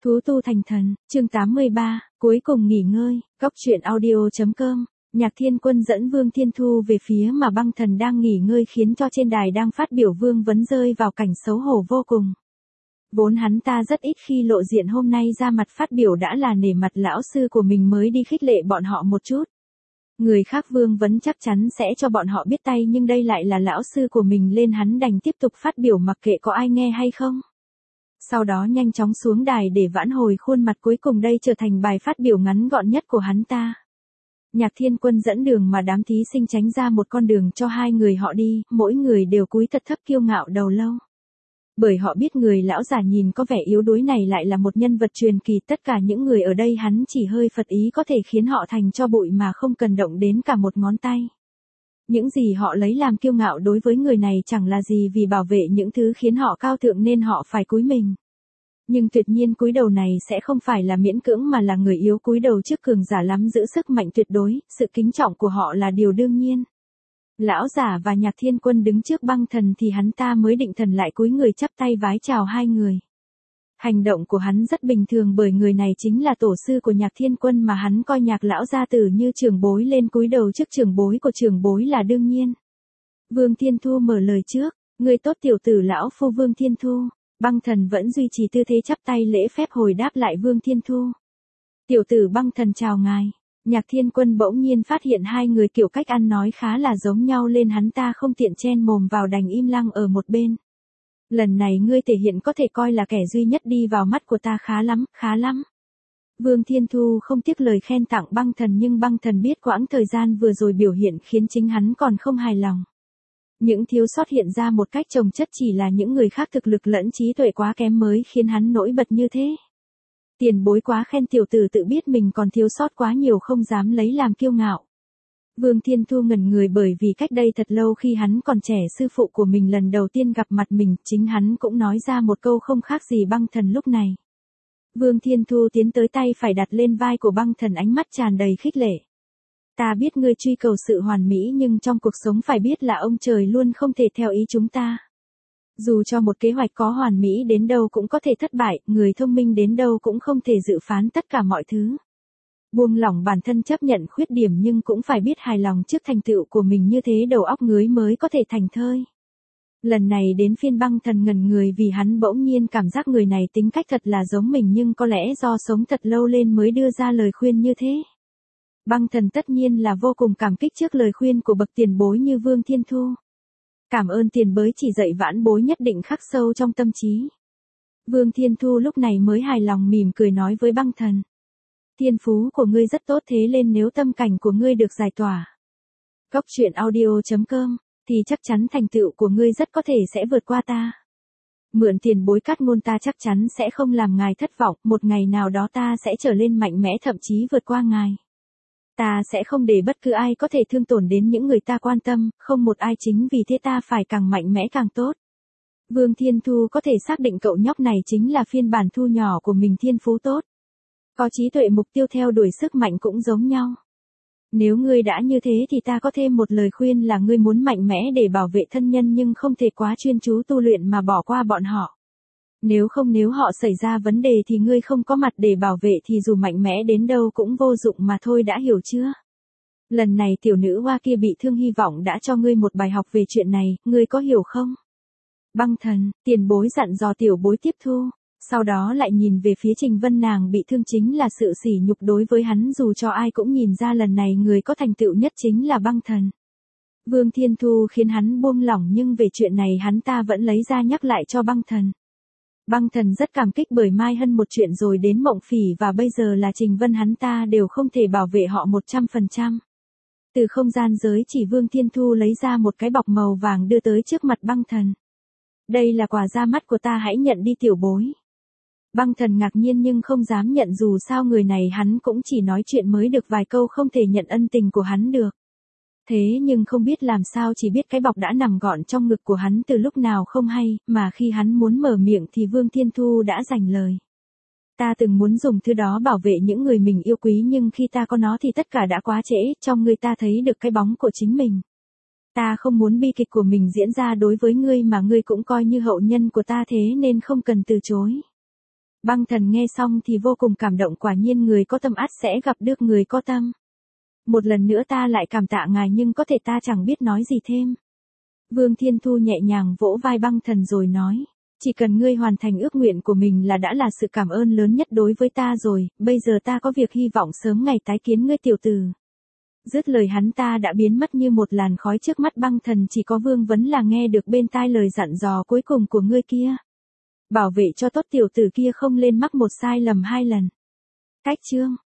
Thú tu thành thần, chương 83, cuối cùng nghỉ ngơi, góc truyện audio.com. Nhạc Thiên Quân dẫn Vương Thiên Thu về phía mà Băng Thần đang nghỉ ngơi khiến cho trên đài đang phát biểu Vương Vấn rơi vào cảnh xấu hổ vô cùng. Vốn hắn ta rất ít khi lộ diện, hôm nay ra mặt phát biểu đã là nể mặt lão sư của mình mới đi khích lệ bọn họ một chút. Người khác Vương Vấn chắc chắn sẽ cho bọn họ biết tay, nhưng đây lại là lão sư của mình lên, hắn đành tiếp tục phát biểu mặc kệ có ai nghe hay không. Sau đó nhanh chóng xuống đài để vãn hồi khuôn mặt, cuối cùng đây trở thành bài phát biểu ngắn gọn nhất của hắn ta. Nhạc Thiên Quân dẫn đường mà đám thí sinh tránh ra một con đường cho hai người họ đi, mỗi người đều cúi thật thấp kiêu ngạo đầu lâu. Bởi họ biết người lão già nhìn có vẻ yếu đuối này lại là một nhân vật truyền kỳ, tất cả những người ở đây hắn chỉ hơi phật ý có thể khiến họ thành tro bụi mà không cần động đến cả một ngón tay. Những gì họ lấy làm kiêu ngạo đối với người này chẳng là gì, vì bảo vệ những thứ khiến họ cao thượng nên họ phải cúi mình. Nhưng tuyệt nhiên cúi đầu này sẽ không phải là miễn cưỡng mà là người yếu cúi đầu trước cường giả lắm giữ sức mạnh tuyệt đối, sự kính trọng của họ là điều đương nhiên. Lão giả và Nhạc Thiên Quân đứng trước Băng Thần thì hắn ta mới định thần lại cúi người chắp tay vái chào hai người. Hành động của hắn rất bình thường bởi người này chính là tổ sư của Nhạc Thiên Quân mà hắn coi Nhạc lão gia tử như trưởng bối, lên cúi đầu trước trưởng bối của trưởng bối là đương nhiên. Vương Thiên Thu mở lời trước, người tốt tiểu tử lão phu Vương Thiên Thu. Băng Thần vẫn duy trì tư thế chắp tay lễ phép hồi đáp lại Vương Thiên Thu. Tiểu tử Băng Thần chào ngài. Nhạc Thiên Quân bỗng nhiên phát hiện hai người kiểu cách ăn nói khá là giống nhau lên, hắn ta không tiện chen mồm vào đành im lặng ở một bên. Lần này ngươi thể hiện có thể coi là kẻ duy nhất đi vào mắt của ta, khá lắm, khá lắm. Vương Thiên Thu không tiếc lời khen tặng Băng Thần, nhưng Băng Thần biết quãng thời gian vừa rồi biểu hiện khiến chính hắn còn không hài lòng. Những thiếu sót hiện ra một cách chồng chất chỉ là những người khác thực lực lẫn trí tuệ quá kém mới khiến hắn nổi bật như thế. Tiền bối quá khen, tiểu tử tự biết mình còn thiếu sót quá nhiều không dám lấy làm kiêu ngạo. Vương Thiên Thu ngẩn người bởi vì cách đây thật lâu khi hắn còn trẻ, sư phụ của mình lần đầu tiên gặp mặt mình, chính hắn cũng nói ra một câu không khác gì Băng Thần lúc này. Vương Thiên Thu tiến tới tay phải đặt lên vai của Băng Thần, ánh mắt tràn đầy khích lệ. Ta biết ngươi truy cầu sự hoàn mỹ, nhưng trong cuộc sống phải biết là ông trời luôn không thể theo ý chúng ta. Dù cho một kế hoạch có hoàn mỹ đến đâu cũng có thể thất bại, người thông minh đến đâu cũng không thể dự phán tất cả mọi thứ. Buông lỏng bản thân chấp nhận khuyết điểm nhưng cũng phải biết hài lòng trước thành tựu của mình, như thế đầu óc ngới mới có thể thành thơi. Lần này đến phiên Băng Thần ngẩn người vì hắn bỗng nhiên cảm giác người này tính cách thật là giống mình, nhưng có lẽ do sống thật lâu lên mới đưa ra lời khuyên như thế. Băng Thần tất nhiên là vô cùng cảm kích trước lời khuyên của bậc tiền bối như Vương Thiên Thu. Cảm ơn tiền bối chỉ dạy, vãn bối nhất định khắc sâu trong tâm trí. Vương Thiên Thu lúc này mới hài lòng mỉm cười nói với Băng Thần. Thiên phú của ngươi rất tốt, thế lên nếu tâm cảnh của ngươi được giải tỏa. Góc truyện audio.com, thì chắc chắn thành tựu của ngươi rất có thể sẽ vượt qua ta. Mượn tiền bối cát ngôn, ta chắc chắn sẽ không làm ngài thất vọng, một ngày nào đó ta sẽ trở lên mạnh mẽ, thậm chí vượt qua ngài. Ta sẽ không để bất cứ ai có thể thương tổn đến những người ta quan tâm, không một ai, chính vì thế ta phải càng mạnh mẽ càng tốt. Vương Thiên Thu có thể xác định cậu nhóc này chính là phiên bản thu nhỏ của mình, thiên phú tốt. Có trí tuệ, mục tiêu theo đuổi sức mạnh cũng giống nhau. Nếu ngươi đã như thế thì ta có thêm một lời khuyên là ngươi muốn mạnh mẽ để bảo vệ thân nhân, nhưng không thể quá chuyên chú tu luyện mà bỏ qua bọn họ. Nếu không, nếu họ xảy ra vấn đề thì ngươi không có mặt để bảo vệ thì dù mạnh mẽ đến đâu cũng vô dụng mà thôi, đã hiểu chưa? Lần này tiểu nữ hoa kia bị thương, hy vọng đã cho ngươi một bài học về chuyện này, ngươi có hiểu không? Băng Thần, tiền bối dặn dò tiểu bối tiếp thu. Sau đó lại nhìn về phía Trình Vân, nàng bị thương chính là sự sỉ nhục đối với hắn, dù cho ai cũng nhìn ra lần này người có thành tựu nhất chính là Băng Thần. Vương Thiên Thu khiến hắn buông lỏng, nhưng về chuyện này hắn ta vẫn lấy ra nhắc lại cho Băng Thần. Băng Thần rất cảm kích bởi Mai Hân một chuyện rồi đến Mộng Phỉ và bây giờ là Trình Vân, hắn ta đều không thể bảo vệ họ 100%. Từ không gian giới chỉ, Vương Thiên Thu lấy ra một cái bọc màu vàng đưa tới trước mặt Băng Thần. Đây là quà ra mắt của ta, hãy nhận đi tiểu bối. Băng Thần ngạc nhiên nhưng không dám nhận, dù sao người này hắn cũng chỉ nói chuyện mới được vài câu, không thể nhận ân tình của hắn được. Thế nhưng không biết làm sao, chỉ biết cái bọc đã nằm gọn trong ngực của hắn từ lúc nào không hay, mà khi hắn muốn mở miệng thì Vương Thiên Thu đã dành lời. Ta từng muốn dùng thứ đó bảo vệ những người mình yêu quý, nhưng khi ta có nó thì tất cả đã quá trễ, trong người ta thấy được cái bóng của chính mình. Ta không muốn bi kịch của mình diễn ra đối với ngươi, mà ngươi cũng coi như hậu nhân của ta, thế nên không cần từ chối. Băng Thần nghe xong thì vô cùng cảm động, quả nhiên người có tâm ắt sẽ gặp được người có tâm. Một lần nữa ta lại cảm tạ ngài, nhưng có thể ta chẳng biết nói gì thêm. Vương Thiên Thu nhẹ nhàng vỗ vai Băng Thần rồi nói, chỉ cần ngươi hoàn thành ước nguyện của mình là đã là sự cảm ơn lớn nhất đối với ta rồi, bây giờ ta có việc hy vọng sớm ngày tái kiến ngươi tiểu tử. Dứt lời hắn ta đã biến mất như một làn khói trước mắt Băng Thần, chỉ có Vương Vấn là nghe được bên tai lời dặn dò cuối cùng của ngươi kia. Bảo vệ cho tốt tiểu tử kia không lên mắc một sai lầm hai lần. Cách chương